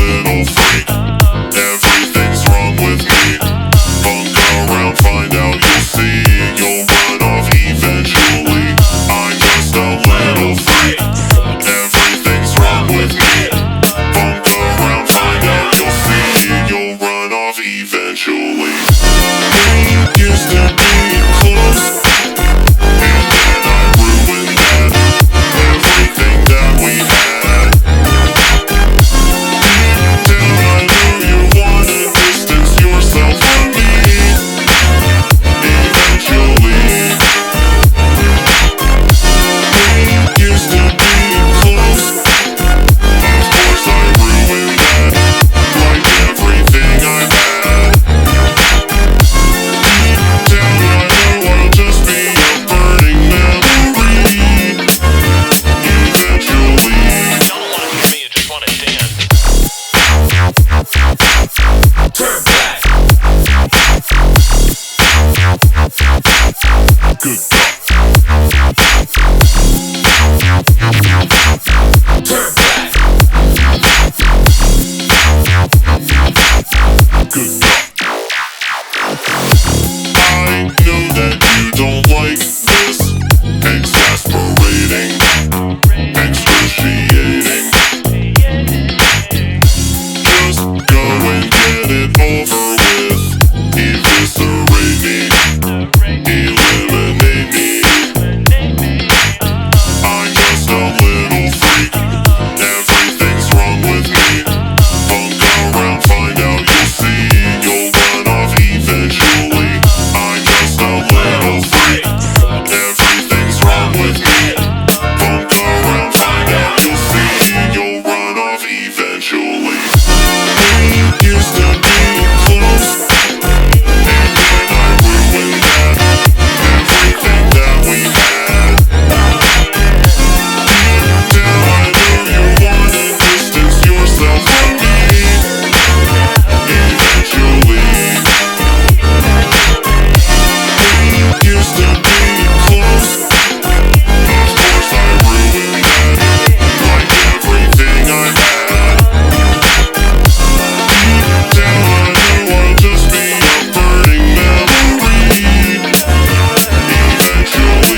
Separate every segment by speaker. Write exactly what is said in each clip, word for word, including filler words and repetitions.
Speaker 1: little freak. Everything's wrong with me. Bunk around, find out, you'll see. You'll run off eventually. I'm just a little freak. Everything's wrong with me. Bunk around, find out, you'll see. You'll run off eventually. We used to be close, and then I ruined that. Everything that we had. Till I knew you wanna distance yourself from me. Eventually, we used to be close. Of course I ruined that, like everything I've had. Till I know I'll just be a burning memory. Eventually,
Speaker 2: Y'all wanna hear me, you just wanna dance. Turn back.
Speaker 1: good
Speaker 2: Turn back.
Speaker 1: good I know that you don't like this. Exasperating, excruciating. Just go and get it over with. Eviscerate me, eliminate me. I'm just a little freak. Everything's wrong with me. Bunk around, find out, you'll see. You'll run off eventually. I'm just a little freak. Everything's wrong with me. Bunk around, find out, you'll see. You'll run off eventually. We used to be close, and then I ruined that. Everything that we had. Till I knew you wanna distance yourself from me. Eventually, we used to be close. Of course I ruined that, like everything I had. Till I knew I'll just be a burning memory. Eventually.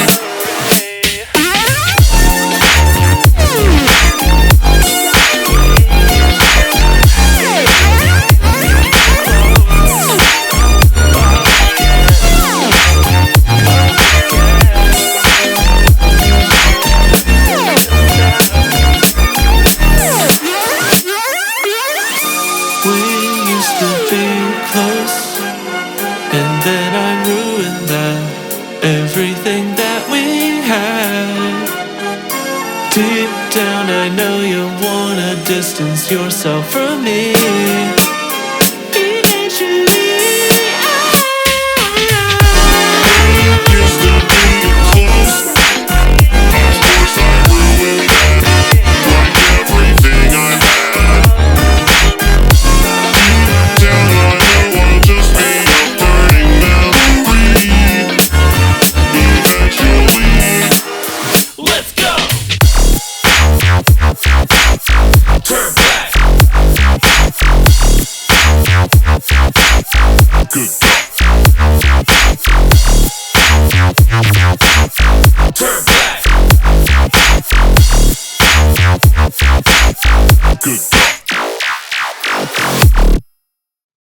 Speaker 3: We used to be close, and then I ruined that. Everything that we had. Deep down I know you wanna distance yourself from me. Eventually,
Speaker 1: Used to be close. Of course I ruined that, like everything I had. Till I know I'll just be a burning memory. Eventually,
Speaker 2: Let's go. Turn back.
Speaker 1: good
Speaker 2: Turn back.
Speaker 1: good